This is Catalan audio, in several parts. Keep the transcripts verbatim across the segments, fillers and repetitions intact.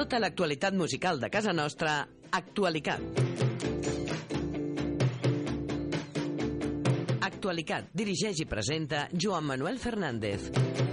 Tota l'actualitat musical de casa nostra, Actualicat. Actualicat dirigeix i presenta Joan Manuel Fernández.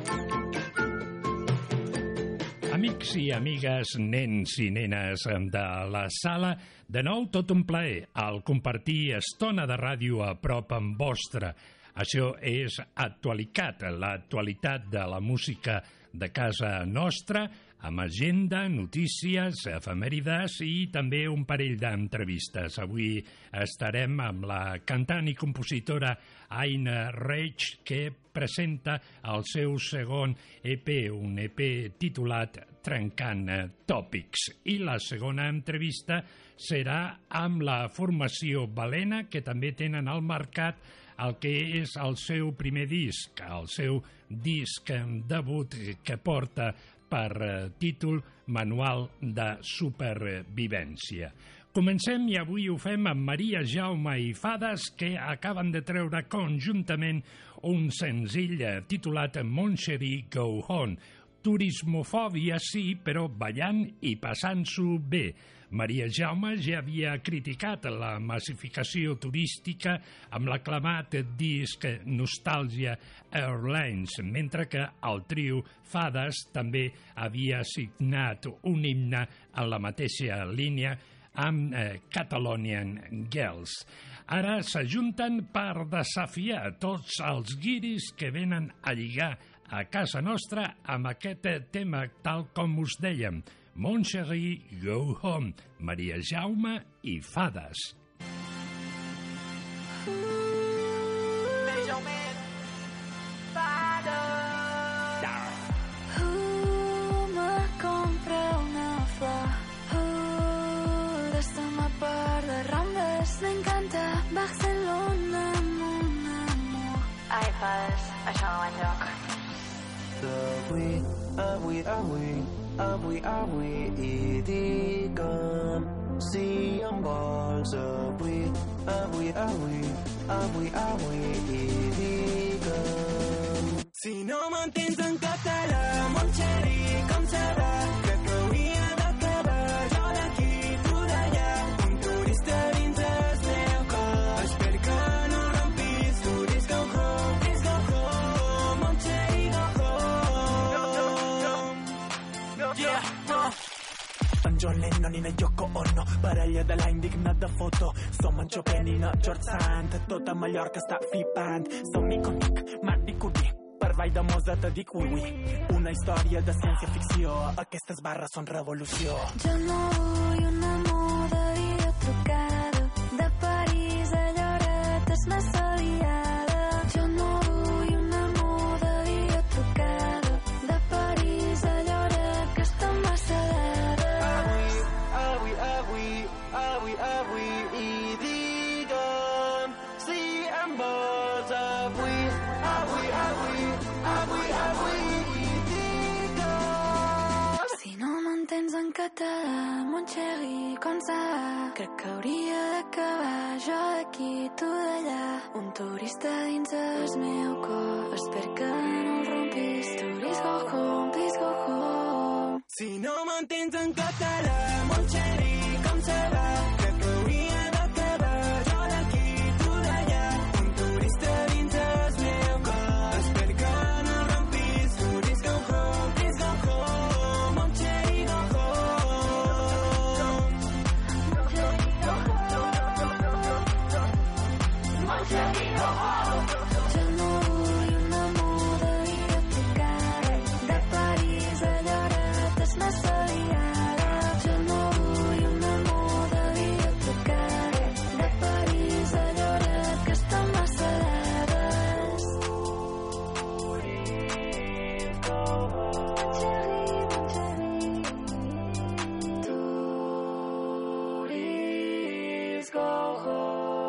Amics i amigues, nens i nenes de la sala, de nou tot un plaer al compartir estona de ràdio a prop amb vostre. Això és Actualicat, l'actualitat de la música de casa nostra, amb agenda, notícies, efemèrides i també un parell d'entrevistes. Avui estarem amb la cantant i compositora Aina Reig, que presenta el seu segon E P, un E P titulat Trencant Tòpics. I la segona entrevista serà amb la formació Balena, que també tenen al mercat el que és el seu primer disc, el seu disc debut que porta per títol Manual de Supervivència. Comencem i avui ho fem amb Maria Jaume i Fades, que acaben de treure conjuntament un senzill titulat Mon Chéri Go Home. Turismofòbia sí, però ballant i passant-s'ho bé. Maria Jaume ja havia criticat la massificació turística amb l'aclamat disc Nostàlgia Airlines, mentre que el trio Fades també havia signat un himne en la mateixa línia amb eh, Catalonian Girls. Ara s'ajunten per desafiar tots els guiris que venen a lligar a casa nostra amb aquest tema, tal com us dèiem, Mon Chéri Go Home, Maria Jaume i Fades. Maria Jaume, Fades. Uh, me compra una flor, uh, deixa'm per de Rambles, m'encanta Barcelona, mon amor. Ai, Fades, això no va enlloc. Avui, avui, avui, avui, avui i digue'm si em vols. Avui, avui, avui, avui, avui i digue'm. Si no m'entens en català, mon xeri, com serà? Crec que hauria d'acabar jo d'aquí, tu d'allà, un turista dins el meu cor. Espero que no rompis, turis go home, please go home, mon xeri go home. Yeah, no. En John Lennon i na Yoko Ono, parella de l'any dignat de foto. Som en Chopin i na George Sand, tota Mallorca està flipant. Som-hi contigo, Marie Curie, per Vall de Mosa te dic ui ui. Una història de ciència-ficció, aquestes barres són revolució. Jo no vull una moda videotrucada, de París a Lloret és massa liada. Jo no vull una moda videotrucada, de París a Lloret que està massa dada. Avui, avui, avui, avui i digue'm si em vols. Avui, avui, avui, avui, avui i digue'm. Si no m'entens en català, mon xeri, com serà? Crec que hauria d'acabar jo d'aquí, tu d'allà, un turista dins el meu cor. Espero que no el rompis, turis go home, please go home. Si no m'entens en català, mon xeri, com serà? Crec que hauria d'acabar jo d'aquí, tu d'allà, un turista dins el meu cor. Espero que no rompis, turis go home, please go home, mon xeri go home. Mon Chéri Go Home. Jo no vull una moda videotrucada, de París a Lloret és massa liada. Jo no vull una moda videotrucada, de París a Lloret que està massa dades. Turis go home.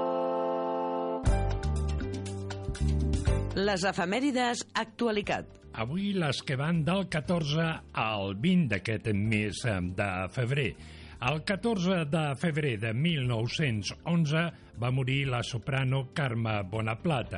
Les efemèrides Actualicat. Avui les que van del catorze al vint d'aquest mes de febrer. El catorze de febrer de mil nou-cents onze va morir la soprano Carme Bonaplata.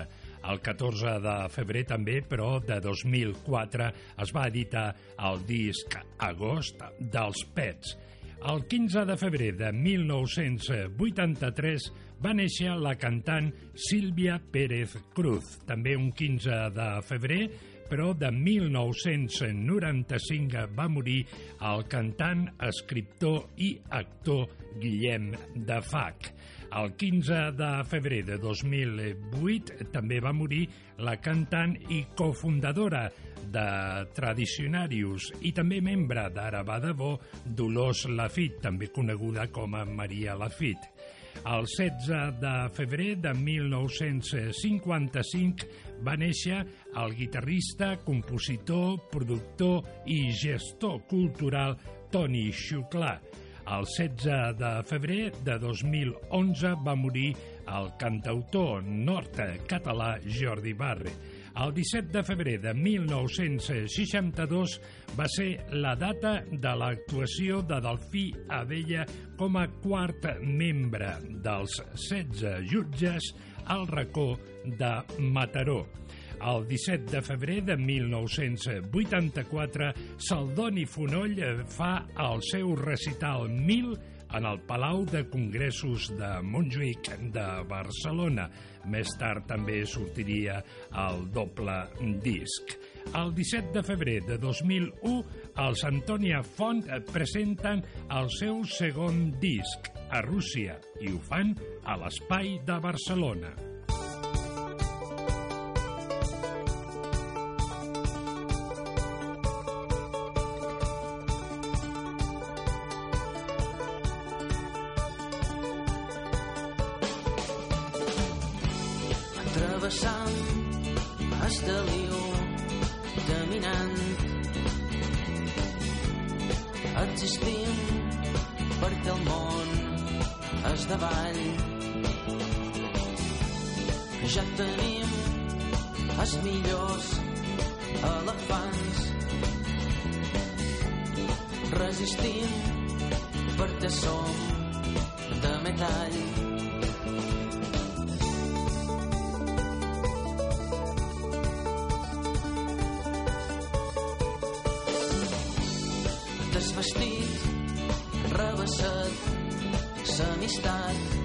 El catorze de febrer també, però de dos mil quatre, es va editar el disc Agost dels Pets. El quinze de febrer de mil nou-cents vuitanta-tres va néixer la cantant Sílvia Pérez Cruz. També un quinze de febrer, però de mil nou-cents noranta-cinc va morir el cantant, escriptor i actor Guillem Dafac. El quinze de febrer de dos mil vuit també va morir la cantant i cofundadora de Tradicionarius i també membre d'Ara va de bo, Dolors Lafitte, també coneguda com a Maria Lafitte. El setze de febrer de mil nou-cents cinquanta-cinc va néixer el guitarrista, compositor, productor i gestor cultural Toni Xuclà. El setze de febrer de dos mil onze va morir el cantautor nord-català Jordi Barre. El disset de febrer de mil nou-cents seixanta-dos va ser la data de l'actuació de Delfí Abella com a quart membre dels setze jutges al racó de Mataró. El disset de febrer de mil nou-cents vuitanta-quatre, Saldoni Fonoll fa el seu recital mil en el Palau de Congressos de Montjuïc de Barcelona. Més tard també sortiria el doble disc. El disset de febrer de dos mil u, els Antònia Font presenten el seu segon disc a Rússia i ho fan a l'Espai de Barcelona. Travessant Esteliu, caminant, existim perquè el món és davall. Ja tenim els millors elefants, resistim perquè som de metall. Desvestit, rebassat, l'amistat,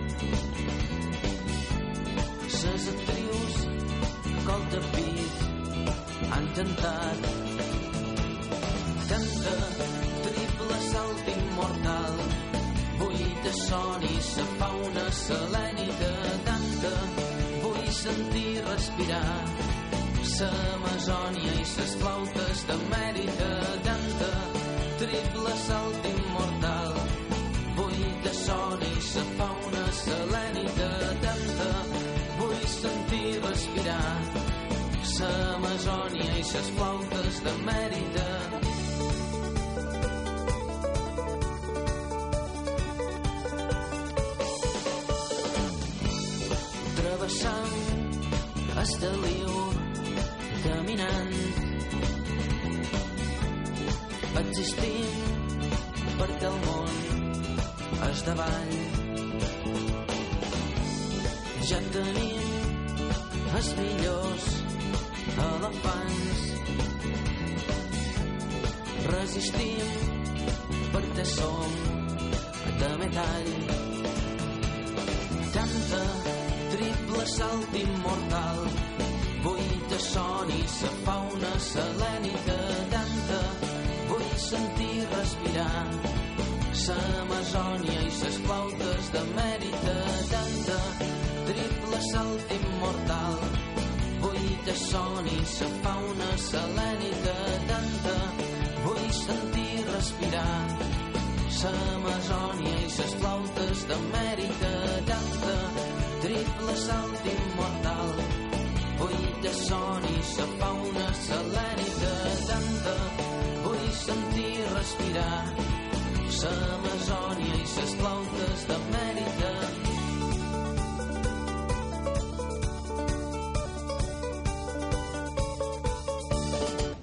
ses actrius col de pit han cantat. Canta triple salt immortal, buida son i sa fauna selènica. Canta, vull sentir respirar s'Amazònia i ses flautes d'Amèrica. Canta, triple salt immortal, buida son i sa fauna selènica. Canta, vull sentir respirar s'Amazònia i ses flautes d'Amèrica. Travessant Esteliu, caminant, existim perquè el món és davall. Ja tenim els millors elefants, resistim perquè som de metall. Canta, triple salt immortal, buida son i sa fauna selènica. Canta, vull sentir respirar s'Amazònia i ses flautes d'Amèrica. Canta, triple salt immortal, buida son i sa fauna selènica. Canta, vull sentir respirar s'Amazònia i ses flautes d'Amèrica. Canta, triple salt immortal, buida son i sa fauna selènica. Canta, vull sentir respirar s'Amazònia i ses flautes d'Amèrica.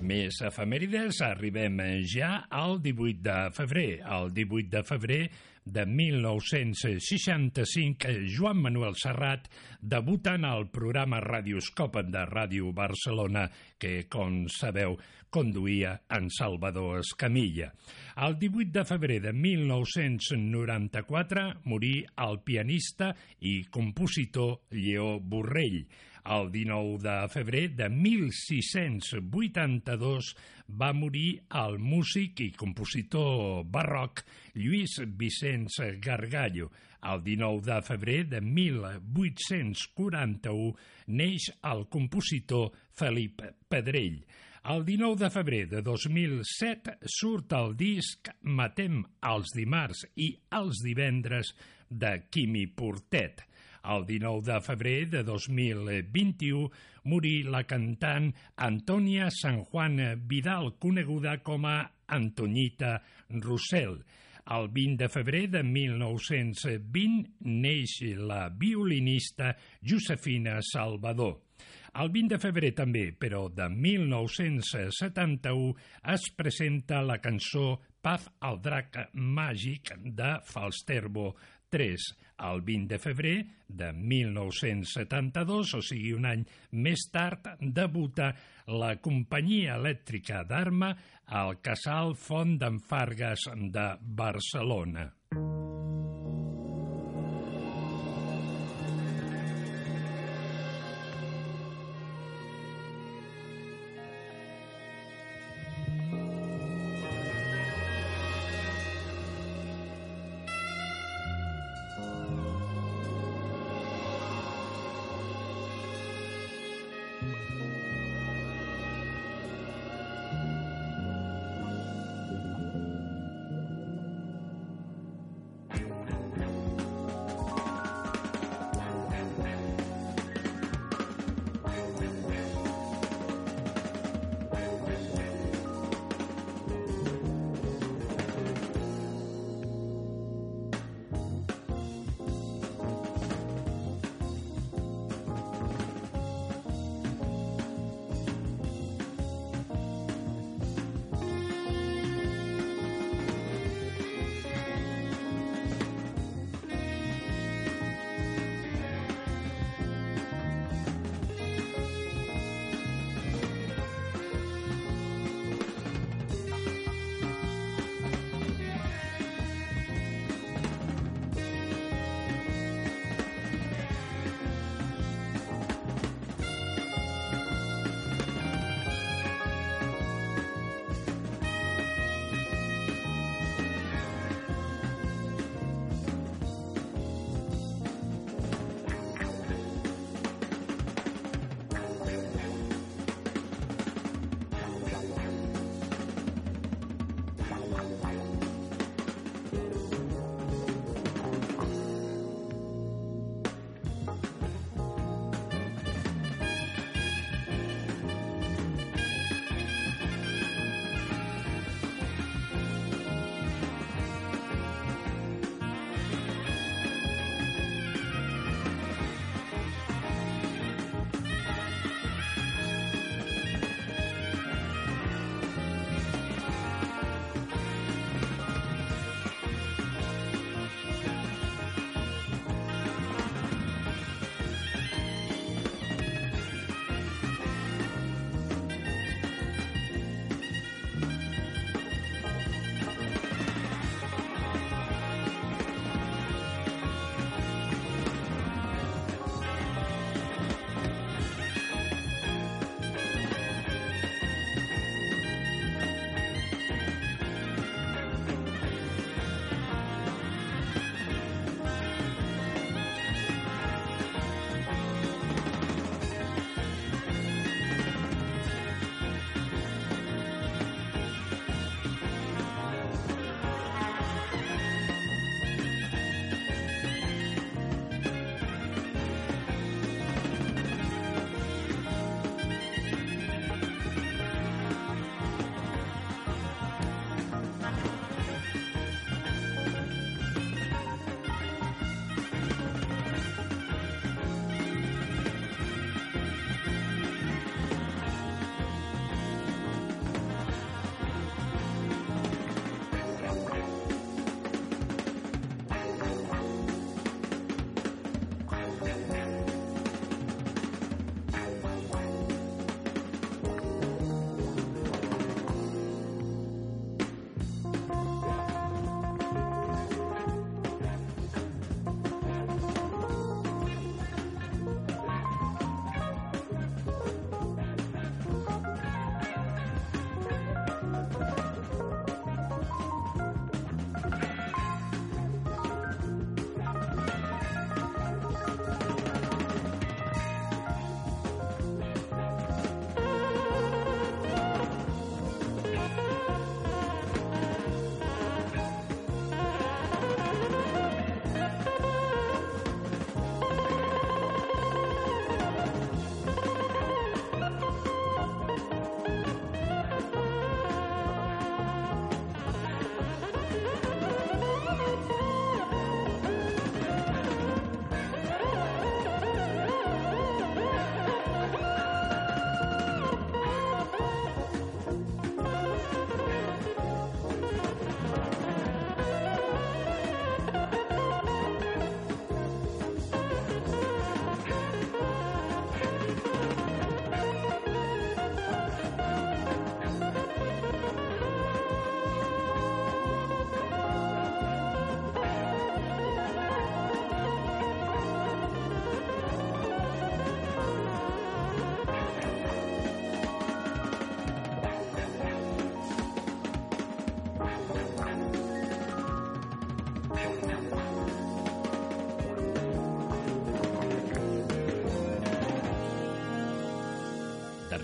Més efemèrides, arribem ja al divuit de febrer. El divuit de febrer de mil nou-cents seixanta-cinc, Joan Manuel Serrat debuta en el programa Radioscop de Ràdio Barcelona, que, com sabeu, conduïa en Salvador Escamilla. El divuit de febrer de mil nou-cents noranta-quatre morí el pianista i compositor Lleó Borrell. El dinou de febrer de mil sis-cents vuitanta-dos va morir el músic i compositor barroc Lluís Vicenç Gargallo. El dinou de febrer de mil vuit-cents quaranta-u neix el compositor Felip Pedrell. El dinou de febrer de dos mil set surt el disc Matem els dimarts i els divendres de Quimi Portet. El dinou de febrer de dos mil vint-i-u morí la cantant Antònia San Juan Vidal, coneguda com a Antoñita Rossell. El vint de febrer de mil nou-cents vint neix la violinista Josefina Salvador. El vint de febrer també, però de mil nou-cents setanta-u, es presenta la cançó Paz al drac màgic de Falsterbo tres. El vint de febrer de mil nou-cents setanta-dos, o sigui un any més tard, debuta la companyia elèctrica d'Arma al Casal Font d'en Fargues de Barcelona.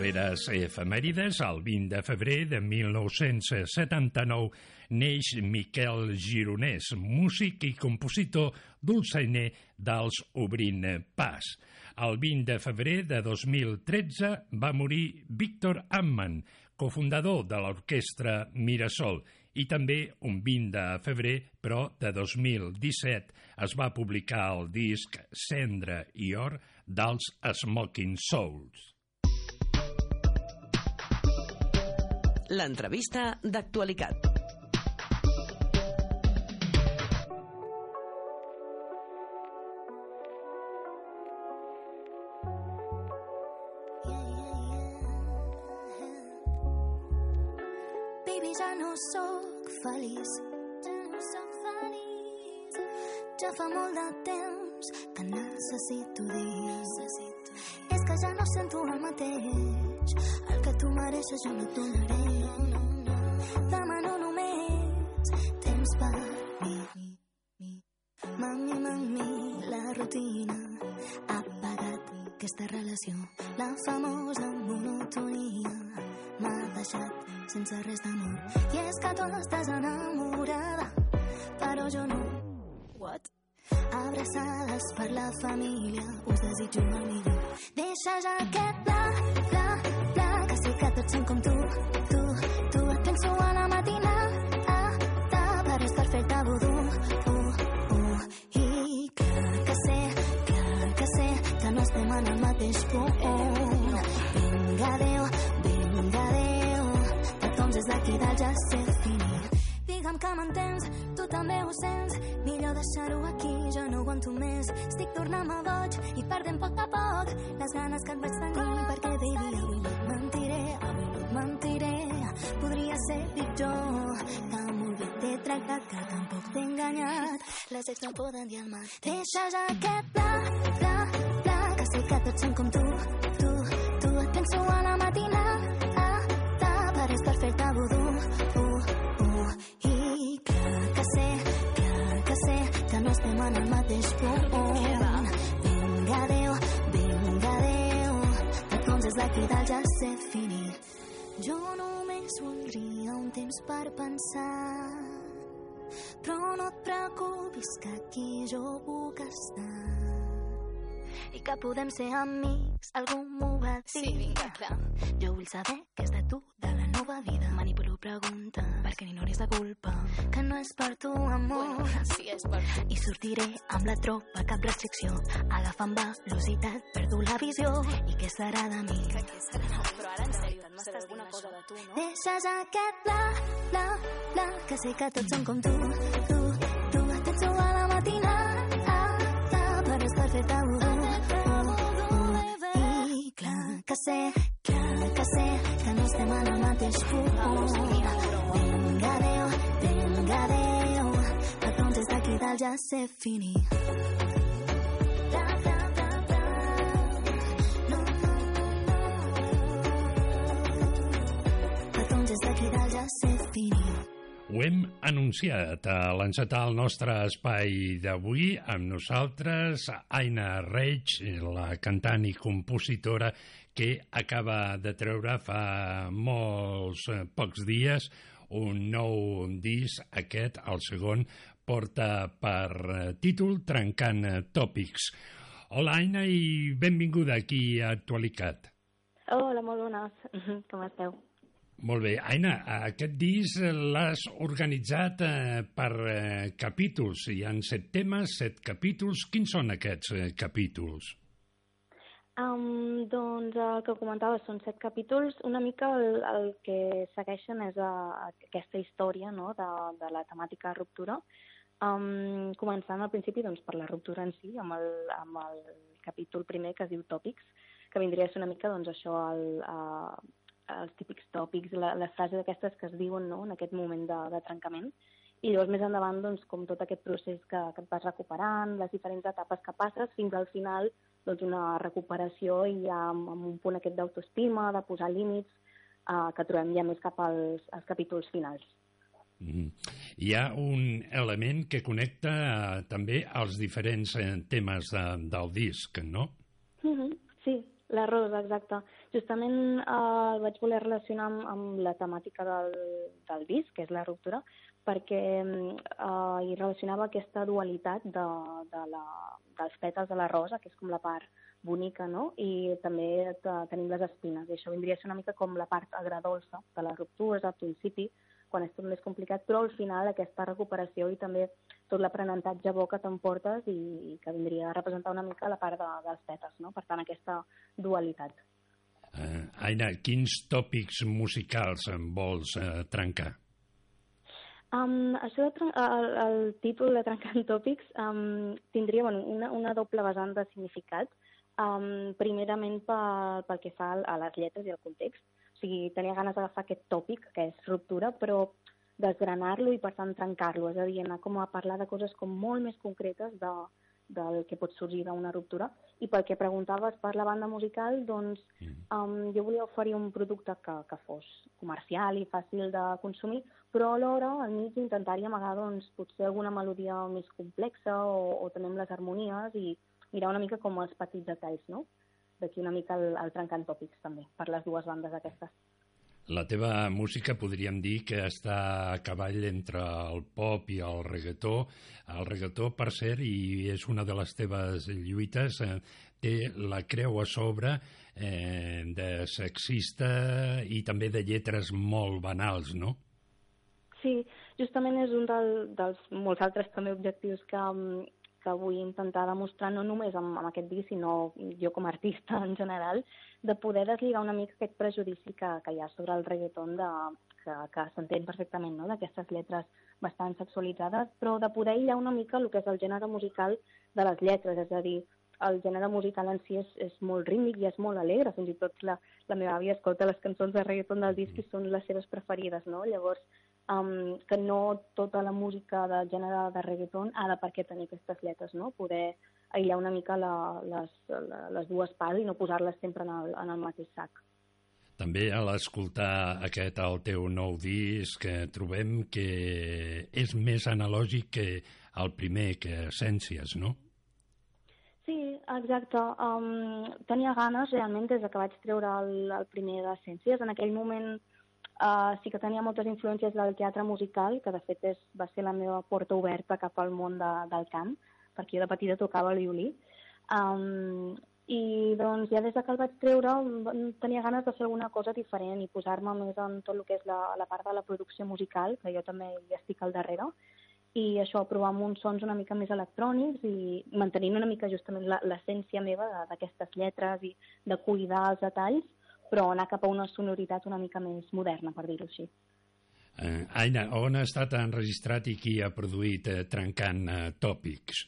darreres efemèrides, el vint de febrer de mil nou-cents setanta-nou, neix Miquel Gironès, músic i compositor dolçainer dels Obrint Pas. El vint de febrer de dos mil tretze va morir Víctor Amman, cofundador de l'orquestra Mirasol, i també un vint de febrer, però de dos mil disset, es va publicar el disc Cendra i Or dels Smoking Souls. L'entrevista d'actualitat. Baby, ja no sóc feliç, ja no sóc feliç. Ja fa molt de temps que necessito dir. Necessito. És que ja no sento el mateix. El que tu mereixes jo no et donaré. No, no, no. Demano només temps per mi. Mami, mami, la rutina ha pagat aquesta relació. La famosa monotonia m'ha deixat sense res d'amor. I és que tu estàs enamorada, però jo no. What? Abraçades per la família, us desitjo el millor. Deixa ja aquest pla, pla, pla, que sé que tots són com tu, tu, tu. Et penso a la matinada, ah, ah, per estar fet a vodú, uh, uh. I clar que sé, clar que sé, que no estem en el mateix punt. Vinga, adéu, vinga, adéu, doncs des d'aquí dalt ja sé finir. Digue'm que m'entens, tu també ho sents. Millor deixar-ho aquí, jo no aguanto més. Estic tornant-me boig i perdent poc a poc les ganes que et vaig tenir. Perquè, baby, avui no et mentiré, avui no et mentiré. Podria ser pitjor, que molt bé t'he tractat, que tampoc t'he enganyat. Les ex no poden dir el mal. Deixa ja aquest pla, pla, pla, que sé que tots són com tu, tu, tu. Et penso a la matinada, ah, ah, per estar fet a vodú, uh, uh. I clar que sé, clar que sé, que no estem en el mateix punt. Vinga, adéu, vinga, adéu, doncs des d'aquí dalt ja sé finir. Jo només voldria un temps per pensar, però no et preocupis que aquí jo puc estar. I que podem ser amics, algú m'ho va dir. Sí, vinga, clar. Jo vull saber què és de tu, de la nova vida. Manipulo preguntes, perquè n'ignoris la culpa. Que no és per tu, amor. Bueno, sí, és per tu. I sortiré amb la tropa, cap restricció. Agafant velocitat, perdo la visió. I què serà de mi? Que què serà? No, però ara, en sèrio, m'estàs alguna cosa de tu, no? Deixes aquest pla, pla, pla, que sé que tots són com tu, tu, tu. Et penso a la matinada, ah, ah, per estar fet a vodú. Que sé, clar que sé, que no estem en el mateix punt. Vinga, adéu, vinga, adéu, que doncs des d'aquí dalt ja sé finir. Bla, bla, bla, bla. No, no, no. Que doncs des d'aquí dalt ja sé finir. Ho hem anunciat a l'encetar el nostre espai d'avui amb nosaltres Aina Reig, la cantant i compositora que acaba de treure fa molts eh, pocs dies un nou disc, aquest, el segon, porta per títol Trencant Tòpics. Hola, Aina, i benvinguda aquí a Actualitat. Hola, molt bones. Com esteu? Molt bé. Aina, aquest disc l'has organitzat eh, per eh, capítols. Hi ha set temes, set capítols. Quins són aquests eh, capítols? Um, doncs el que comentava són set capítols. Una mica el, el que segueixen és a, a aquesta història, no?, de, de la temàtica ruptura. Um, començant al principi doncs, per la ruptura en si, amb el, amb el capítol primer que es diu Tòpics, que vindria a ser una mica doncs, això, el, uh, els típics tòpics, la, les frases aquestes que es diuen, no?, en aquest moment de, de trencament. I llavors més endavant, doncs, com tot aquest procés que, que et vas recuperant, les diferents etapes que passes, fins al final doncs, una recuperació i ja amb, amb un punt aquest d'autoestima, de posar límits, eh, que trobem ja més cap als, als capítols finals. Mm. Hi ha un element que connecta eh, també als diferents eh, temes de, del disc, no? Mm-hmm. Sí, La rosa, exacte. Justament eh, el vaig voler relacionar amb, amb la temàtica del, del disc, que és la ruptura, perquè eh, hi relacionava aquesta dualitat de, de la, dels pètals de la rosa, que és com la part bonica, no? I també te, tenim les espines, i això vindria a ser una mica com la part agradolça de les ruptures al principi, quan és tot més complicat, però al final aquesta recuperació i també tot l'aprenentatge bo que t'emportes i, i que vindria a representar una mica la part de, dels pètals, no? Per tant, aquesta dualitat. Uh, Aina, quins tòpics musicals en vols uh, trencar? Um, això de el, el títol de Trencant Tòpics um, tindria bueno, una, una doble vessant de significat. Um, primerament pel, pel que fa a les lletres i al context. O sigui, tenia ganes d'agafar aquest tòpic, que és ruptura, però desgranar-lo i, per tant, trencar-lo. És a dir, anar com a parlar de coses com molt més concretes de, del que pot sorgir d'una ruptura. I pel que preguntaves per la banda musical, doncs um, jo volia oferir un producte que, que fos comercial i fàcil de consumir, però alhora al mig intentaria amagar doncs, potser alguna melodia més complexa o, o també amb les harmonies i mirar una mica com els petits detalls, no? D'aquí una mica el, el trencant tòpics, també, per les dues bandes aquestes. La teva música podríem dir que està a cavall entre el pop i el reggaetó. El reggaetó, per cert, i és una de les teves lluites, eh, té la creu a sobre eh, de sexista i també de lletres molt banals, no? Sí, justament és un del, dels molts altres també objectius que, que vull intentar demostrar, no només amb, amb aquest disc, sinó jo com a artista en general, de poder deslligar una mica aquest prejudici que, que hi ha sobre el reggaeton, de, que, que s'entén perfectament, no?, d'aquestes lletres bastant sexualitzades, però de poder aïllar una mica el que és el gènere musical de les lletres, és a dir, el gènere musical en si és, és molt rítmic i és molt alegre, fins i tot la, la meva àvia escolta les cançons de reggaeton del disc i són les seves preferides, no? Llavors, um, que no tota la música de gènere de reggaeton ha de per què tenir aquestes lletres, no? Poder aïllar una mica la, les, la, les dues parts i no posar-les sempre en el, en el mateix sac. També a l'escoltar aquest, el teu nou disc, que trobem que és més analògic que el primer, que Essències, no? Sí, exacte. Um, tenia ganes, realment, des que vaig treure el, el primer d'Essències. En aquell moment uh, sí que tenia moltes influències del teatre musical, que de fet és, va ser la meva porta oberta cap al món de, del cant, perquè jo de petita tocava el violí. Um, I doncs ja des que el vaig treure tenia ganes de fer alguna cosa diferent i posar-me més en tot el que és la, la part de la producció musical, que jo també hi estic al darrere, i això, provar amb uns sons una mica més electrònics i mantenint una mica justament l'essència meva d'aquestes lletres i de cuidar els detalls, però anar cap a una sonoritat una mica més moderna, per dir-ho així. Uh, Aina, on ha estat enregistrat i qui ha produït uh, Trencant uh, Tòpics?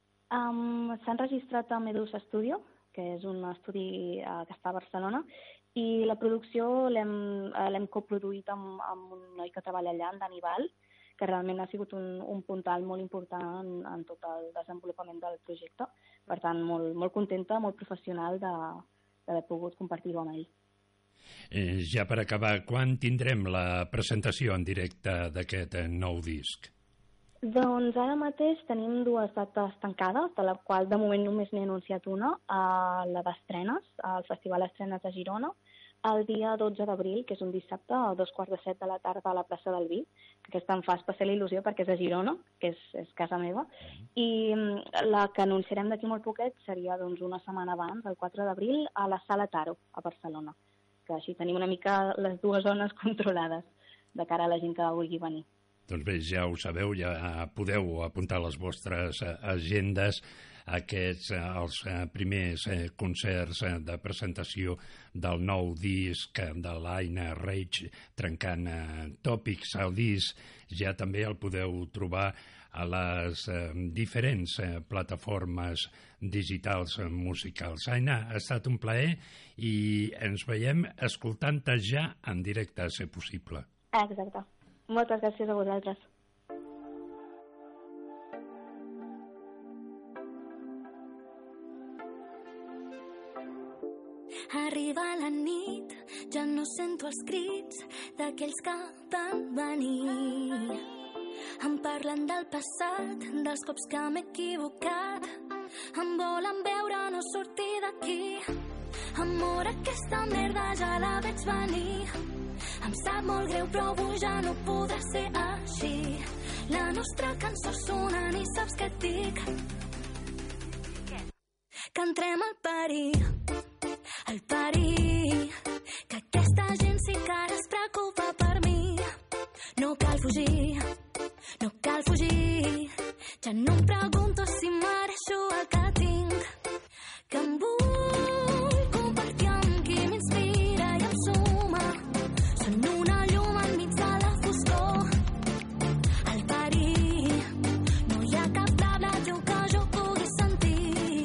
Um, S'ha enregistrat a Medusa Studio, que és un estudi uh, que està a Barcelona, i la producció l'hem uh, coproduït amb, amb un noi que treballa allà, en Dani Val, que realment ha sigut un, un puntal molt important en, en tot el desenvolupament del projecte. Per tant, molt, molt contenta, molt professional d'haver pogut compartir-ho amb ell. Eh, ja per acabar, quan tindrem la presentació en directe d'aquest nou disc? Doncs ara mateix tenim dues dates tancades, de la qual de moment només n'he anunciat una, a la d'estrenes, al Festival Estrenes de Girona, el dia dotze d'abril, que és un dissabte, a dos quarts de set de la tarda a la plaça del Vi, que aquesta em fa especial il·lusió perquè és a Girona, que és, és casa meva, i la que anunciarem d'aquí molt poquet seria doncs, una setmana abans, el quatre d'abril, a la Sala Taro, a Barcelona, que així tenim una mica les dues zones controlades de cara a la gent que vulgui venir. Doncs bé, ja ho sabeu, ja podeu apuntar les vostres agendes aquests, els primers concerts de presentació del nou disc de l'Aina Reig, Trencant Tòpics. El disc ja també el podeu trobar a les diferents plataformes digitals musicals. Aina, ha estat un plaer i ens veiem escoltant-te ja en directe, a ser possible. Exacte. Moltes gràcies a vosaltres. Arriba la nit, ja no sento els crits d'aquells que van venir. Em parlen del passat, dels cops que m'he equivocat. Em volen veure no sortir d'aquí. Amor, aquesta merda ja la veig venir. Em sap molt greu, però avui ja no podrà ser així. La nostra cançó sonant i saps què et dic? Que entrem al parir, al parir. Que aquesta gent sí que ara es preocupa per mi. No cal fugir, no cal fugir. Ja no em pregunto si mereixo el que tinc. Que em vull compartir amb qui m'inspira i em suma. Són una llum enmig de la foscor. Al parir no hi ha cap ràdio que jo pugui sentir.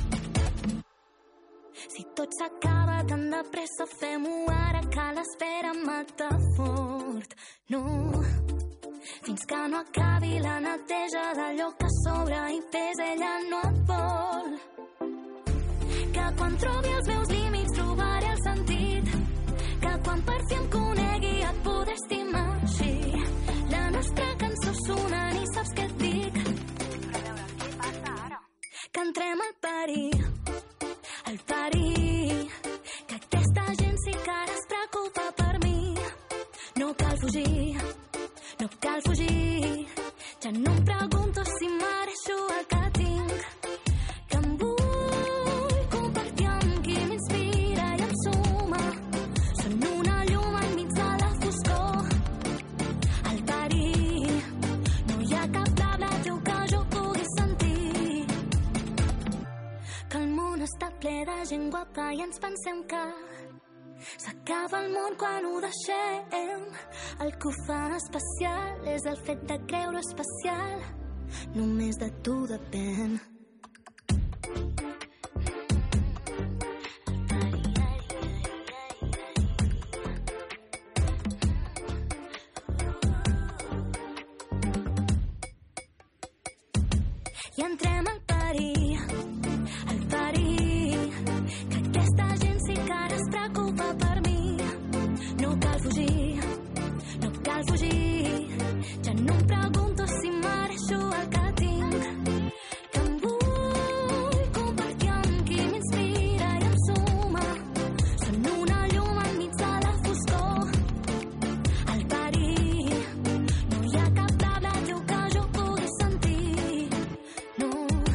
Si tot s'acaba tan de pressa, fem-ho ara, que l'espera mata fort. No, fins que no acabi la neteja d'allò que sobra i pes, ella no et vol. Que quan trobi els meus límits trobaré el sentit. Que quan per fi em conegui et podré estimar així. La nostra cançó sonant i saps què et dic? Però a veure, què passa ara? Que entrem al parir, al parir. Que aquesta gent sí que ara es preocupa per mi. No cal fugir, no cal fugir. Ja no em pregunto si mereixo el que tinc. Que em vull compartir amb qui m'inspira i em suma. Són una llum enmig de la foscor. Al parir no hi ha cap ràdio que jo pugui sentir. Que el món està ple de gent guapa i ens pensem que s'acaba el món quan ho deixem. El que ho fa especial és el fet de creure especial. Només de tu depèn. I entrem al parir, al parir. Que aquesta gent sí que ara es preocupa per mi. No cal fugir, no cal fugir. Ja no em pregunto si mereixo el que tinc. Que em vull compartir amb qui m'inspira i em suma. Són una llum enmig de la foscor. Al parir no hi ha cap ràdio que jo pugui sentir. No.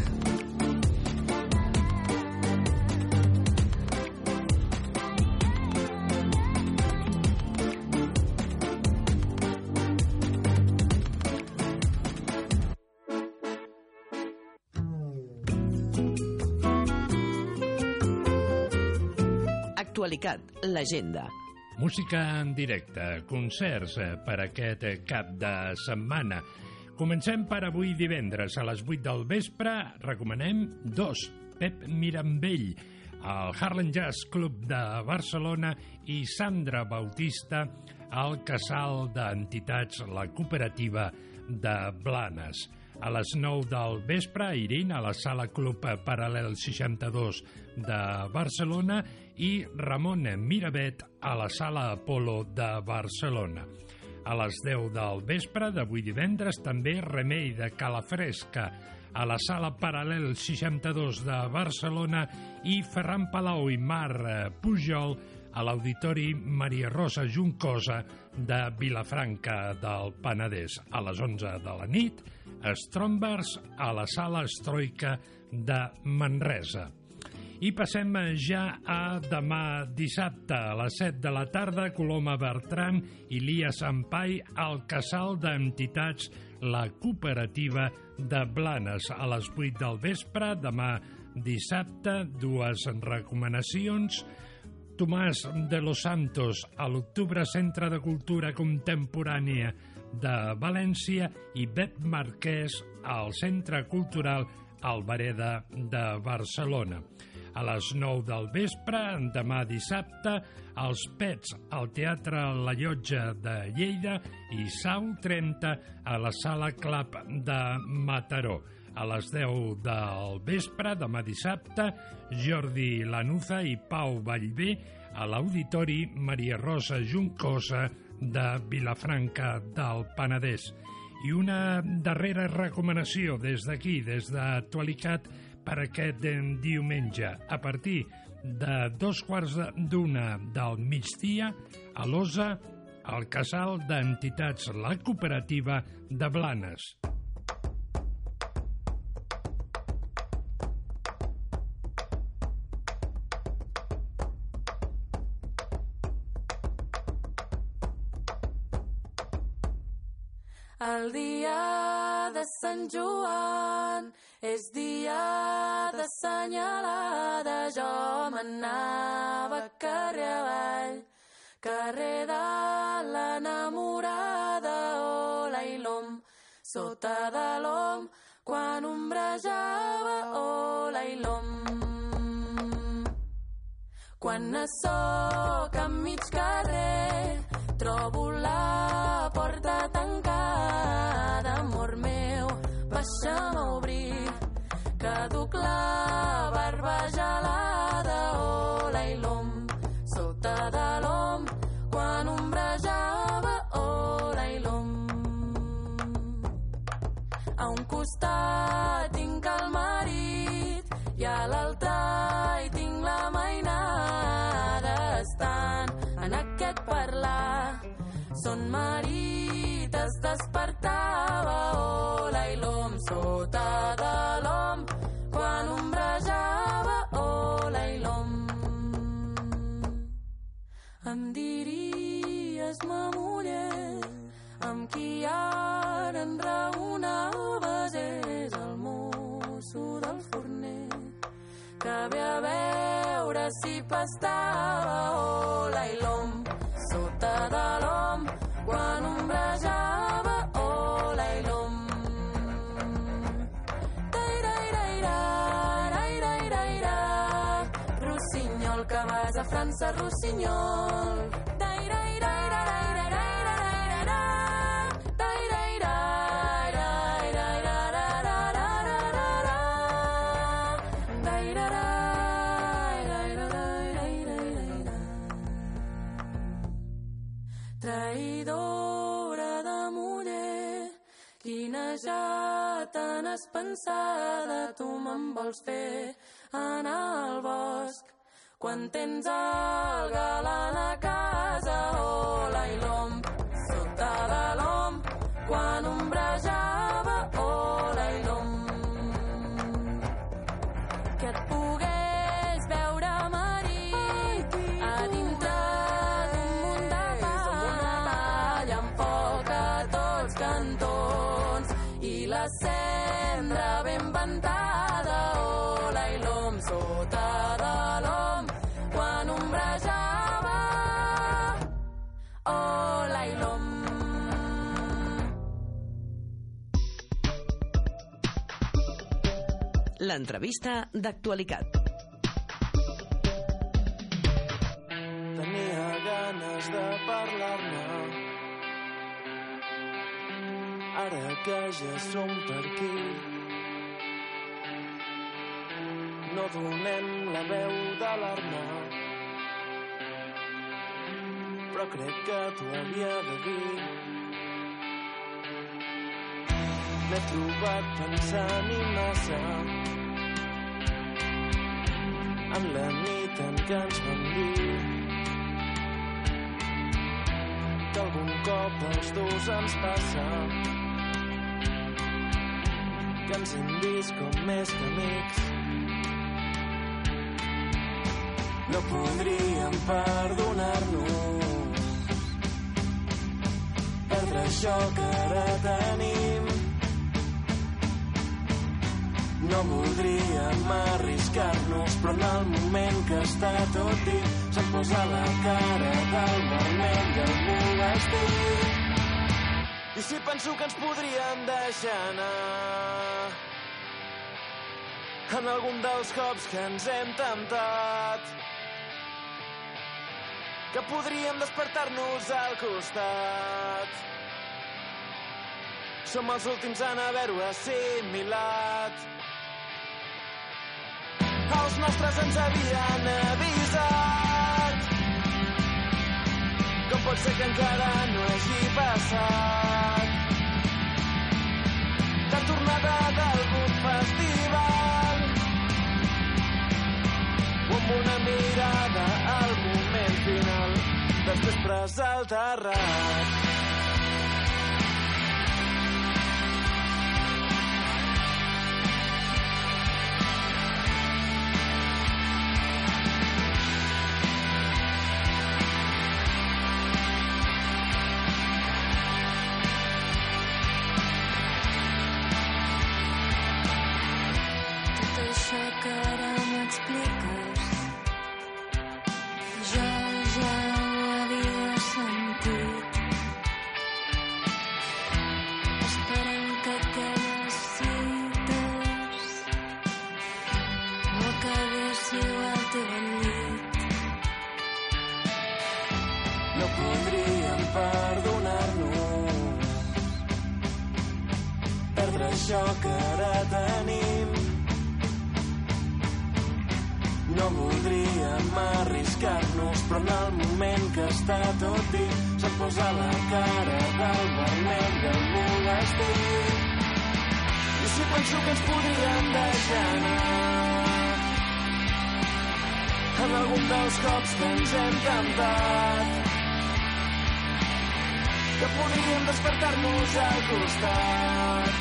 Actualitat, l'agenda. Música en directe, concerts eh, per aquest eh, cap de setmana. Comencem per avui divendres a les vuit del vespre. Recomanem dos. Pep Mirambell, al Harlem Jazz Club de Barcelona, i Sandra Bautista al Casal d'Entitats, la cooperativa de Blanes. A les nou del vespre, Irin, a la Sala Club Paral·lel seixanta-dos de Barcelona, i Ramon Miravet a la Sala Apolo de Barcelona. A les deu del vespre d'avui divendres, també Remei de Calafresca a la Sala Paral·lel seixanta-dos de Barcelona, i Ferran Palau i Mar Pujol a l'Auditori Maria Rosa Juncosa de Vilafranca del Penedès. A les onze de la nit, Strombers a la Sala Estroica de Manresa. I passem ja a demà dissabte, a les set de la tarda, Coloma Bertran i Lia Sampai al Casal d'Entitats, la cooperativa de Blanes. A les vuit del vespre, demà dissabte, dues recomanacions. Tomàs de los Santos a l'Octubre Centre de Cultura Contemporània de València, i Bet Marquès al Centre Cultural Albareda de Barcelona. A les nou del vespre, demà dissabte, els Pets al Teatre La Llotja de Lleida i Sau trenta a la Sala Clap de Mataró. A les deu del vespre, demà dissabte, Jordi Lanuza i Pau Vallvé a l'Auditori Maria Rosa Juncosa de Vilafranca del Penedès. I una darrera recomanació des d'aquí, des d'Actualitat, per aquest diumenge. A partir de dos quarts d'una del migdia a l'Osa, al Casal d'Entitats La Cooperativa de Blanes. El dia de Sant Joan és dia d'assenyalada. Jo m'anava carrer avall, carrer de l'enamorada, ola i l'om, sota de l'om, quan ombrejava, ola i l'om. Quan a soc a mig carrer, trobo la porta tancada, amor meu, baixa'm a obrir, que duc la barba gelada, ola i l'om, sota de l'om, quan ombrejava, ola i l'om. A un costat tinc el marit i a l'altre hi tinc la mainada. Estan en aquest parlar, son marit es despertava, ola i l'om, sota de l'om, quan ombrejava, ola i l'om. Em diries, ma muller, amb qui ara enraonaves, és el mosso del forner, que ve a veure si pastava, ola i l'om, sota de l'om, quan ombrejava, ola i l'om. Tairairaira, rairairaira, rossinyol, que vas a França, rossinyol. Tairairaira, rairairaira, rairaira, tairairaira, rairaira, rairaira, tairaira, rairaira. Traïdora de muller, quina ja tan espensada, tu me'n vols fer anar al bosc, quan tens el galant a casa, ola i l'om, sota de l'om, quan ombrejava, ola i l'om. Que et pogués veure marit a dintre d'un munt de palla, amb foc a tots cantons i la cendra ben ventada, ola i l'om, sota de l'om, quan ombrejava, ola i l'om. L'entrevista d'actualitat. Tenia ganes de parlar-ne, ara que ja som per aquí. No donem la veu d'alarma, però crec que t'ho havia de dir. M'he trobat pensant i massa en la nit en què ens vam dir que algun cop als dos ens passa que ens hem vist com més que amics. No podríem perdonar-nos perdre això que ara tenim. No voldríem arriscar-nos, però en el moment que està tot dit se'm posa la cara del vermell del monestir. I si penso que ens podríem deixar anar en algun dels cops que ens hem temptat, que podríem despertar-nos al costat. Som els últims en haver-ho assimilat. Els nostres ens havien avisat. Com pot ser que encara no hagi passat? De tornada d'algun festival o amb un amic després al terrat. Això que ara tenim. No voldríem arriscar-nos, però en el moment que està tot dit se't posa la cara del vermell del monestir. I si penso que ens podríem deixar anar en algun dels cops que ens hem temptat, que podríem despertar-nos al costat.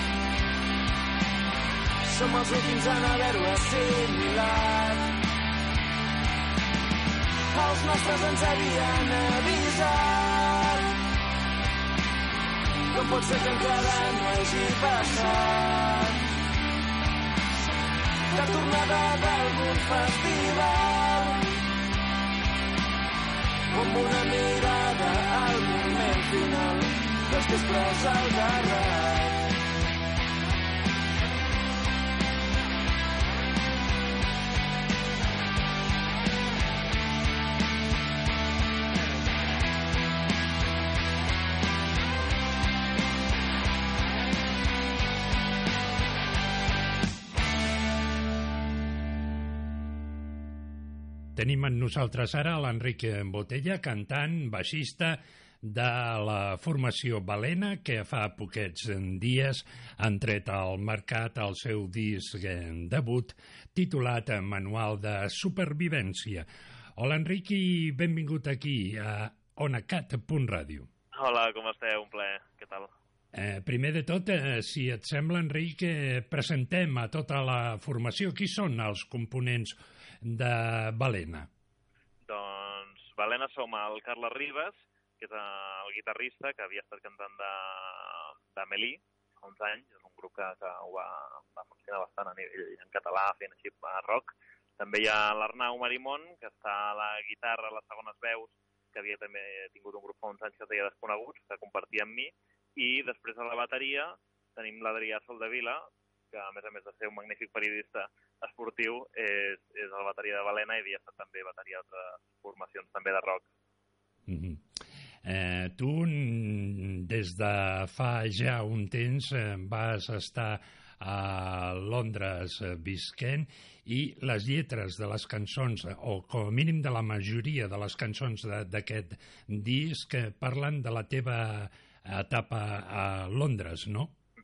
Som els últims en haver-ho assimilat. Els nostres ens havien avisat. Com pot ser que encara no hagi passat la tornada d'algun festival, amb una mirada al moment final dels vespres al terrat. Tenim amb nosaltres ara l'Enric Botella, cantant, baixista de la formació Balena, que fa poquets dies han tret al mercat el seu disc debut titulat Manual de Supervivència. Hola, Enric, i benvingut aquí a onacat punt ràdio. Hola, com esteu? Un plaer. Què tal? Eh, primer de tot, eh, si et sembla, Enric, eh, presentem a tota la formació. Qui són els components de Balena? Doncs Balena som el Carles Ribas, que és el guitarrista que havia estat cantant de, de Melí fa uns anys. És un grup que, que ho va, va funcionar bastant a nivell en català, fent així rock. També hi ha l'Arnau Marimón, que està a la guitarra, a les segones veus, que havia també tingut un grup fa uns anys que es deia Desconeguts, que compartia amb mi. I després a la bateria tenim l'Adrià Soldevila, que a més a més de ser un magnífic periodista esportiu, és, és el bateria de Balena i havia estat també bateria d'altres formacions, també de rock. Mm-hmm. eh, tu, des de fa ja un temps, eh, vas estar a Londres eh, visquent, i les lletres de les cançons, o com a mínim de la majoria de les cançons d'aquest disc, parlen de la teva etapa a Londres, no?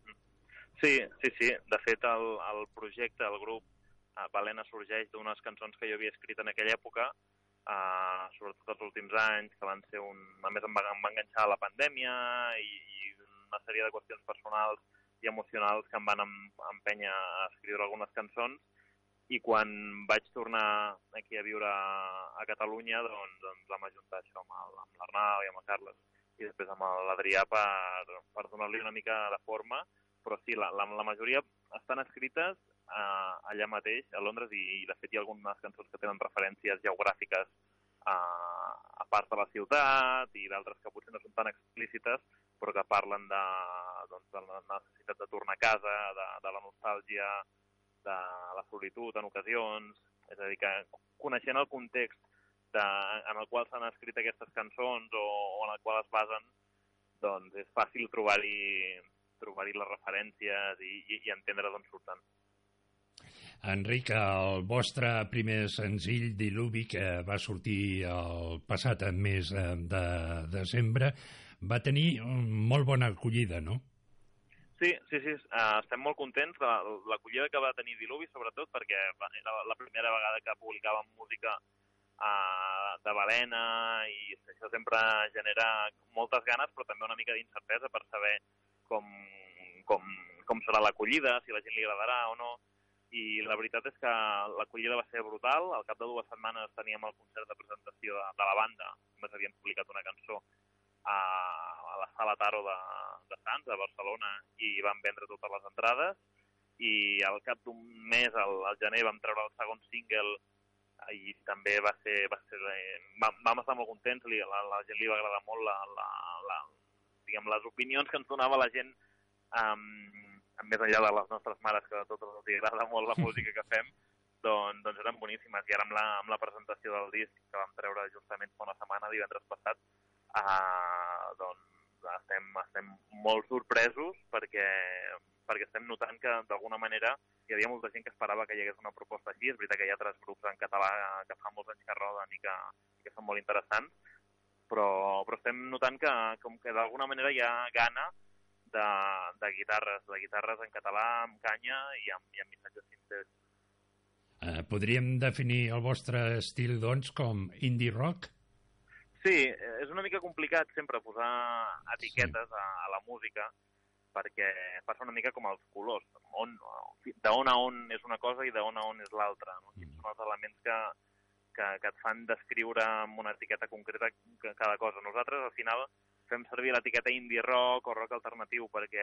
Sí, sí, sí. De fet, el, el projecte, el grup eh, Balena sorgeix d'unes cançons que jo havia escrit en aquella època, eh, sobretot els últims anys, que van ser un... A més, em va, em va enganxar la pandèmia i, i una sèrie de qüestions personals i emocionals que em van empènyer a escriure algunes cançons. I quan vaig tornar aquí a viure a Catalunya, doncs, doncs vam ajuntar això amb l'Arnau i amb el Carles i després amb l'Adrià per, per donar-li una mica de forma. Però sí, la, la, la majoria estan escrites eh, allà mateix, a Londres, i, i de fet hi ha algunes cançons que tenen referències geogràfiques eh, a part de la ciutat i d'altres que potser no són tan explícites, però que parlen de, doncs, de la necessitat de tornar a casa, de, de la nostàlgia, de la solitud en ocasions. És a dir, que coneixent el context de, en el qual s'han escrit aquestes cançons o, o en el qual es basen, doncs és fàcil trobar-hi trobar-hi les referències i, i, i entendre d'on surten. Enric, el vostre primer senzill, Diluvi, que va sortir el passat mes de desembre, va tenir molt bona acollida, no? Sí, sí, sí. Uh, estem molt contents de l'acollida que va tenir Diluvi, sobretot perquè era la primera vegada que publicàvem música uh, de balena, i això sempre genera moltes ganes, però també una mica d'incertesa per saber com, com, com serà l'acollida, si la gent li agradarà o no. I la veritat és que l'acollida va ser brutal. Al cap de dues setmanes teníem el concert de presentació de, de la banda. Només havíem publicat una cançó a, a la Sala Taro de, de Sants, a Barcelona, i vam vendre totes les entrades. I al cap d'un mes, al, al gener, vam treure el segon single i també va ser... Va ser vam, vam estar molt contents, li, la, la gent li va agradar molt la, la, la, diguem, les opinions que ens donava la gent, um, més enllà de les nostres mares, que a totes els agrada molt la música que fem, doncs, doncs eren boníssimes. I ara amb la, amb la presentació del disc, que vam treure justament fa una setmana, divendres passat, uh, doncs estem, estem molt sorpresos perquè, perquè estem notant que d'alguna manera hi havia molta gent que esperava que hi hagués una proposta així. És veritat que hi ha altres grups en català que fa molts anys que roden i que, que són molt interessants, però, però estem notant que, com que d'alguna manera hi ha gana de, de guitarres, de guitarres en català, amb canya i amb, i amb missatges sincers. Uh, podríem definir el vostre estil, doncs, com indie rock? Sí, és una mica complicat sempre posar etiquetes sí. a, a la música, perquè passa una mica com els colors. On, d'on a on és una cosa i d'on a on és l'altra. No? Quins són els elements que, que, que et fan descriure amb una etiqueta concreta cada cosa. Nosaltres, al final, fem servir l'etiqueta indie rock o rock alternatiu perquè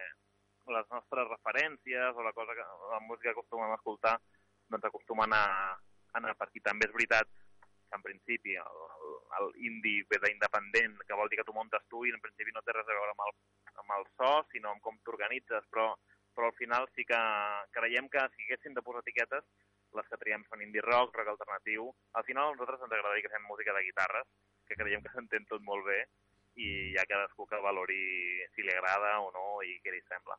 les nostres referències o la cosa que, la música que acostumem a escoltar doncs acostumen a, a anar per aquí. També és veritat que en principi el, el, el indie ve d'independent, que vol dir que tu muntes tu i en principi no té res a veure amb el, amb el so, sinó amb com t'organitzes, però, però al final sí que creiem que si haguéssim de posar etiquetes, les que triem són indie rock, rock alternatiu. Al final a nosaltres ens agradaria que fem música de guitarres, que creiem que s'entén tot molt bé, i hi ha cadascú que valori si li agrada o no i què li sembla.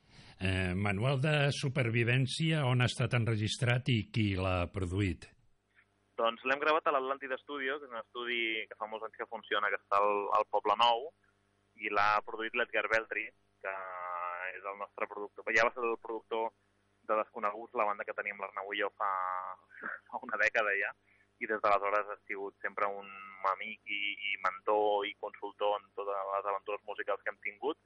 Eh, manual de supervivència, on ha estat enregistrat i qui l'ha produït? Doncs l'hem gravat a l'Atlàntida Studio, que és un estudi que fa molts anys que funciona, que està al, al Poble Nou, i l'ha produït l'Edgar Beltri, que és el nostre productor. Ja va ser el productor de Desconeguts, la banda que teníem l'Arnau i jo fa, fa una dècada ja, i des d'aleshores ha sigut sempre un amic i, i mentor i consultor en totes les aventures musicals que hem tingut,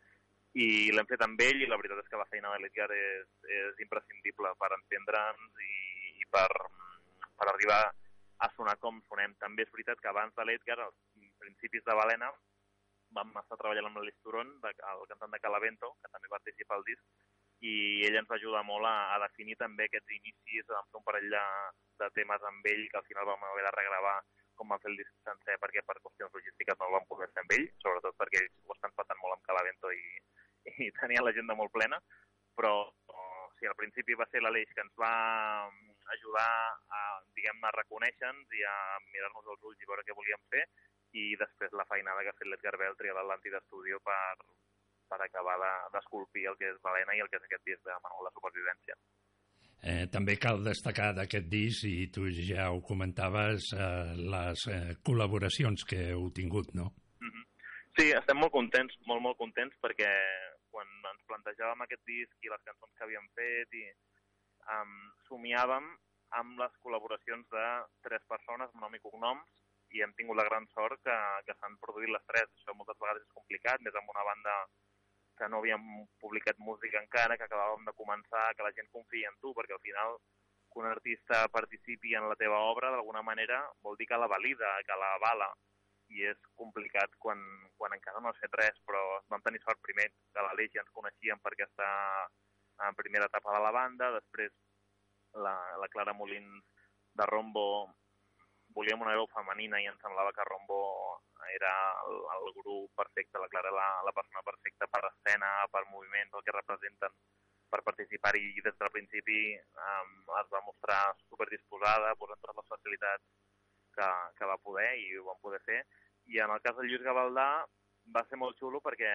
i l'hem fet amb ell, i la veritat és que la feina de l'Edgar és, és imprescindible per entendre'ns i, i per, per arribar a sonar com sonem. També és veritat que abans de l'Edgar, als principis de Balena, vam estar treballant amb l'Alice Turon, el cantant de Calavento, que també participa al disc, i ell ens va ajudar molt a, a definir també aquests inicis, vam fer un parell de, de temes amb ell, que al final vam haver de regravar com vam fer el disc sencer, perquè per qüestions logístiques no el vam poder fer amb ell, sobretot perquè ells ho estan patant molt amb Calavento i, i tenia l'agenda molt plena, però sí, al principi va ser l'Aleix que ens va ajudar a, diguem-ne, a reconèixer-nos i a mirar-nos els ulls i veure què volíem fer, i després la feinada que ha fet l'Edgar Beltri a l'Atlàntida Studio per, per acabar d'esculpir el que és Balena i el que és aquest disc de Manual de Supervivència. Eh, també cal destacar d'aquest disc, i tu ja ho comentaves, eh, les eh, col·laboracions que heu tingut, no? Mm-hmm. Sí, estem molt contents, molt, molt contents, perquè quan ens plantejàvem aquest disc i les cançons que havíem fet, i um, somiàvem amb les col·laboracions de tres persones amb nom i cognoms, i hem tingut la gran sort que, que s'han produït les tres. Això moltes vegades és complicat, més amb una banda que no havíem publicat música encara, que acabàvem de començar, que la gent confia en tu, perquè al final que un artista participi en la teva obra d'alguna manera vol dir que la valida, que la avala, i és complicat quan, quan encara no has fet res, però vam tenir sort primer que l'Aleix ja ens coneixíem perquè està en primera etapa de la banda, després la, la Clara Molins de Rombo volíem una veu femenina i ens semblava que Rombo era el, el grup perfecte, la Clara la, la persona perfecta per escena, per moviments, el que representen, per participar-hi, i des del principi um, es va mostrar superdisposada, posant totes les facilitats que, que va poder, i ho vam poder fer. I en el cas del Lluís Gavaldà va ser molt xulo perquè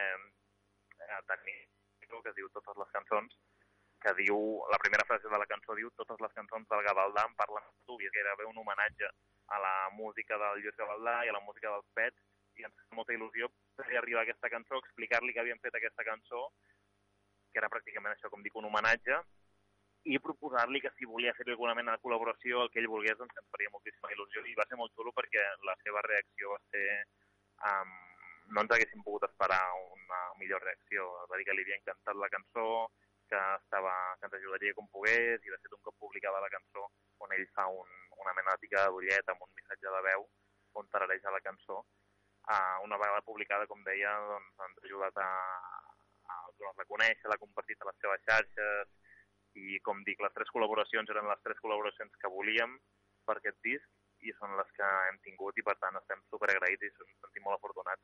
eh, tenia que es diu Totes les cançons, que diu, la primera frase de la cançó diu totes les cançons del Gavaldà en parlen amb tu, i és gairebé un homenatge a la música del Lluís Gavaldà i a la música dels Pets, i ens fa molta il·lusió fer arribar a aquesta cançó, explicar-li que havíem fet aquesta cançó, que era pràcticament això, com dic, un homenatge, i proposar-li que si volia fer alguna mena de col·laboració, el que ell volgués, doncs ens faria moltíssima il·lusió. I va ser molt xulo perquè la seva reacció va ser... Um, no ens haguéssim pogut esperar una millor reacció. Va dir que li havia encantat la cançó, que, estava, que ens ajudaria com pogués, i de fet un cop publicava la cançó, on ell fa un, una mena de pica de d'ullet amb un missatge de veu, on tarareja la cançó, uh, una vegada publicada, com deia, doncs, ens ha ajudat a, a donar-la a conèixer, l'ha compartit a les seves xarxes, i com dic, les tres col·laboracions eren les tres col·laboracions que volíem per aquest disc i són les que hem tingut i per tant estem superagraïts i ens sentim molt afortunats.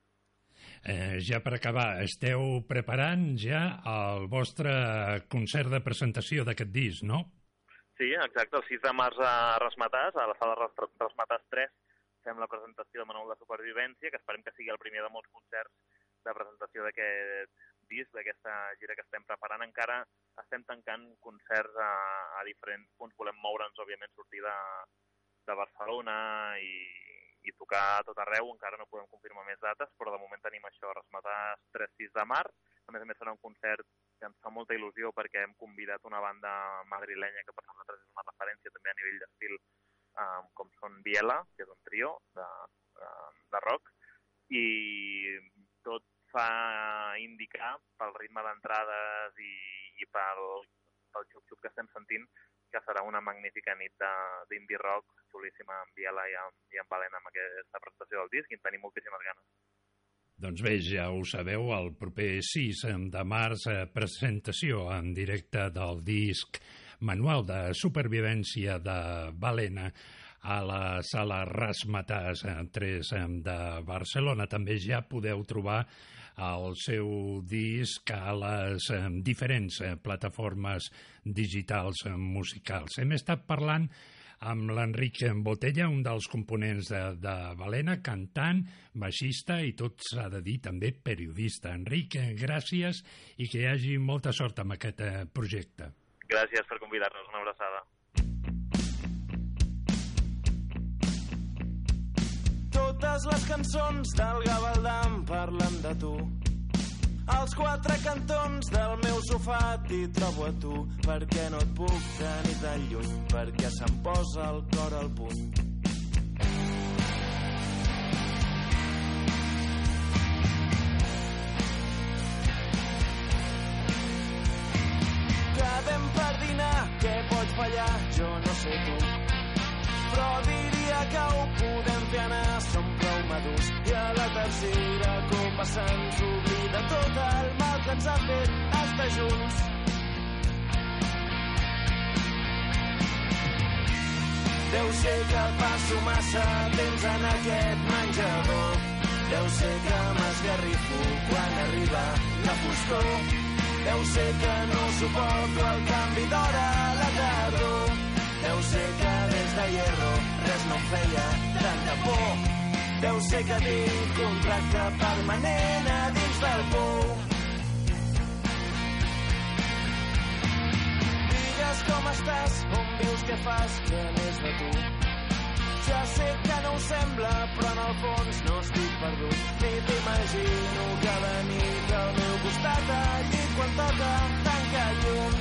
Eh, ja per acabar, esteu preparant ja el vostre concert de presentació d'aquest disc, no? Sí, exacte, el sis de març a Rasmatàs, a la sala Rasmatàs tres, fem la presentació de Manual de Supervivència, que esperem que sigui el primer de molts concerts de presentació d'aquest disc, d'aquesta gira que estem preparant. Encara estem tancant concerts a, a diferents punts. Volem moure'ns, òbviament, sortir de, de Barcelona i, i tocar a tot arreu. Encara no podem confirmar més dates, però de moment tenim això, Rasmatàs tres sis de març. A més a més serà un concert que ens fa molta il·lusió perquè hem convidat una banda madrilenya que per nosaltres és una referència també a nivell d'estil, eh, com són Biela, que és un trio de, de rock, i tot fa indicar pel ritme d'entrades i, i pel, pel xup-xup que estem sentint que serà una magnífica nit d'indie rock xulíssima amb Biela i amb, i amb Balena amb aquesta presentació del disc i en tenim moltíssimes ganes. Doncs bé, ja ho sabeu, el proper sis de març, presentació en directe del disc Manual de Supervivència de Balena a la sala Rasmatàs tres de Barcelona. També ja podeu trobar el seu disc a les diferents plataformes digitals musicals. Hem estat parlant amb l'Enric Botella, un dels components de, de Balena, cantant, baixista i tot s'ha de dir també periodista. Enric, gràcies i que hi hagi molta sort amb aquest projecte. Gràcies per convidar-nos, una abraçada. Totes les cançons del Gavaldam parlen de tu. Als quatre cantons del meu sofà t'hi trobo a tu, perquè no et puc tenir tan lluny, perquè se'm posa el cor al punt. Quedem per dinar, què pot fallar? Jo no sé tu, però diria que ho podem fer anar, som prou madurs i a la tercera copa se'ns oblida tot el mal que ens ha fet estar junts. Deu ser que passo massa temps en aquest menjador, deu ser que m'esgarrifo quan arriba la foscor, deu ser que no suporto el canvi d'hora a la tardor, deu ser que des de hierro res no em feia tanta por, deu ser que tinc un tracte permanent a dins del pou. Digues com estàs, on vius, què fas, què n'és de tu. Ja sé que no ho sembla, però en el fons no estic perdut. Ni t'imagino cada nit al meu costat al llit quan toca tancar el llum.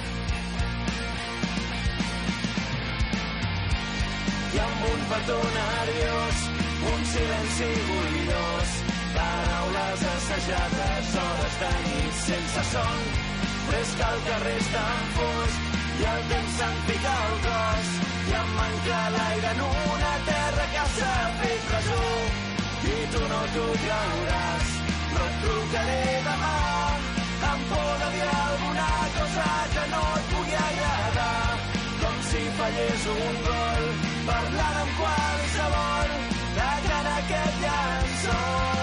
I amb un petó nerviós, un silenci buidós, paraules assajades, hores de nit sense son, però és que el carrer és tan fosc i el temps se'm pica al cos i em manca l'aire en una terra que s'ha fet presó. I tu no t'ho creuràs, però et trucaré demà amb por de dir alguna cosa que no et pugui agradar, com si fallés un gol parlant amb qualsevol de cara a aquest llençol.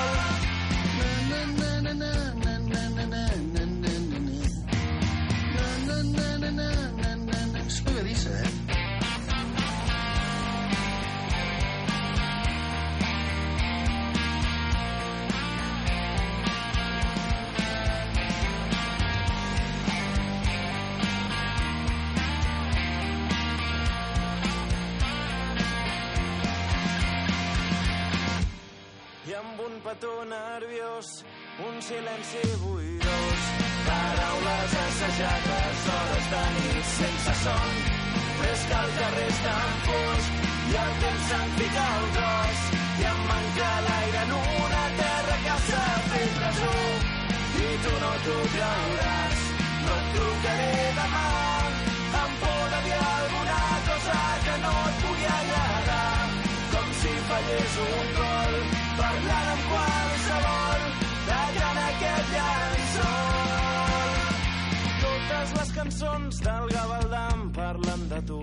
És pegadissa, eh? I amb un petó nerviós un silenci buidós, paraules assajades, hores de nit sense son, però és que el carrer està en fosc i el temps se'n fica al gos i em manca l'aire en una terra que s'ha fet presó i tu no t'ho creuràs, no et trucaré demà amb por de dir alguna cosa que no et pugui agradar, com si fallés un gol parlant amb qualsevol tallant aquest llençol. Totes les cançons del Gavaldà em parlen de tu.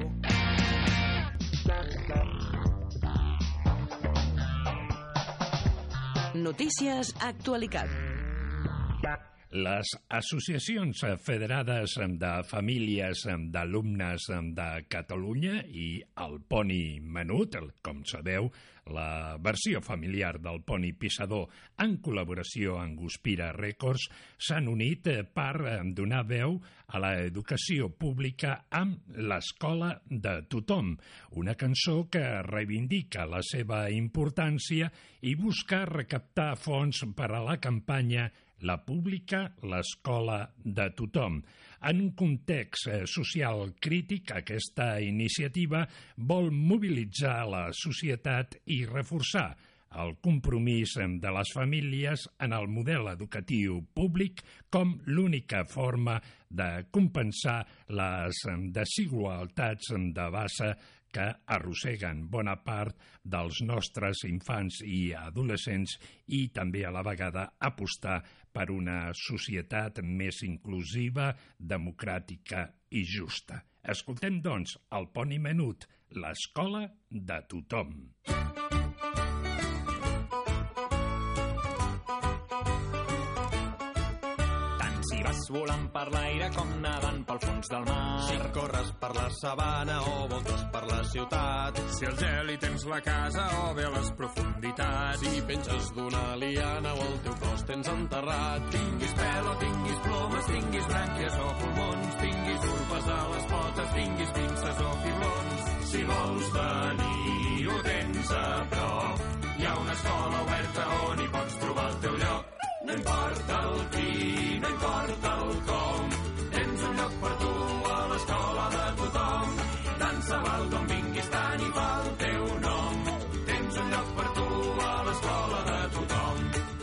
Notícies Actualitat. Les associacions federades de famílies d'alumnes de Catalunya i el Poni Menut, com sabeu, la versió familiar del Poni Pissador en col·laboració amb Guspira Records, s'han unit per donar veu a l'educació pública amb l'Escola de Tothom, una cançó que reivindica la seva importància i busca recaptar fons per a la campanya La pública, l'escola de tothom. En un context social crític, aquesta iniciativa vol mobilitzar la societat i reforçar el compromís de les famílies en el model educatiu públic com l'única forma de compensar les desigualtats de base que arrosseguen bona part dels nostres infants i adolescents i també a la vegada apostar per una societat més inclusiva, democràtica i justa. Escoltem, doncs, el Poni Menut, l'escola de tothom. Si vas volant per l'aire com nedant pel fons del mar, si corres per la sabana o voltes per la ciutat, si al gel hi tens la casa o bé a les profunditats, si penges d'una liana o el teu cos tens enterrat, tinguis pèl o tinguis plomes, tinguis brànquies o pulmons, tinguis urpes a les potes, tinguis pinces o fiblons, si vols venir ho tens a prop, hi ha una escola oberta on hi pots trobar el teu lloc. No importa el qui, no importa el com, tens un lloc per tu a l'escola de tothom. Tant se val d'on vinguis, tant hi va el teu nom. Tens un lloc per tu a l'escola de tothom.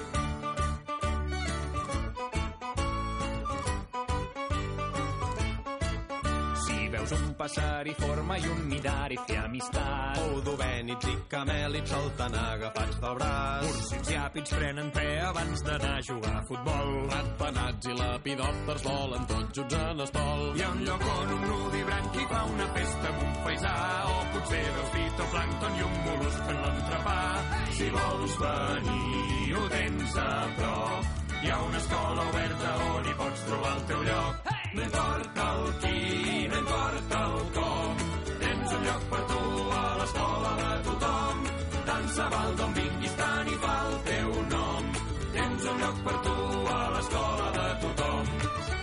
Si veus un passeriforme i un nidari fer amistat, o dovènids i camèlids saltant agafats del braç, ursins i àpids prenen te abans d'anar a jugar a futbol, ratpenats i lepidòpters volen tots junts en estol. Hi ha un lloc on un nudibranqui fa una festa amb un paisà, o potser veus fitoplàncton i un mol·lusc en l'entrepà. Si vols venir ho tens a prop, hi ha una escola oberta on hi pots trobar el teu lloc. No importa el qui, no importa el com, tens un lloc per tu a l'escola de tothom. Tant se val d'on vinguis, tant hi fa el teu nom. Tens un lloc per tu a l'escola de tothom.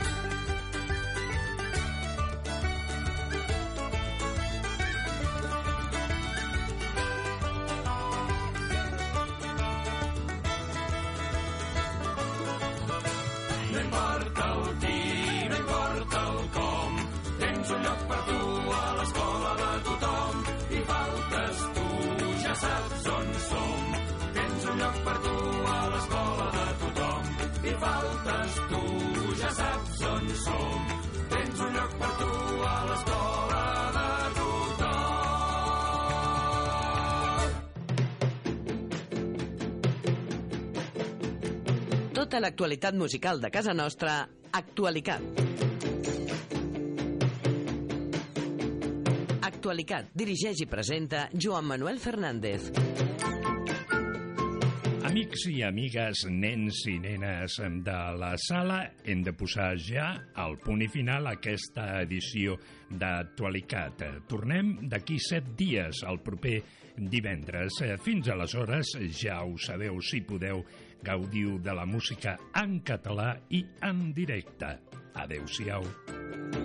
No importa el qui, no importa el com, tens un lloc per tu a l'escola de tothom. I faltes tu, ja saps on som, tens un lloc per tu a l'escola de tothom. I faltes tu, ja saps on som, tens un lloc per tu a l'escola de tothom. Tota l'actualitat musical de casa nostra, Actualicat. Actualicat, dirigeix i presenta Joan Manuel Fernández. Amics i amigues, nens i nenes de la sala, hem de posar ja al punt i final a aquesta edició d'Actualitat. Tornem d'aquí set dies, el proper divendres. Fins aleshores, ja ho sabeu, si podeu, gaudiu de la música en català i en directe. Adéu-siau.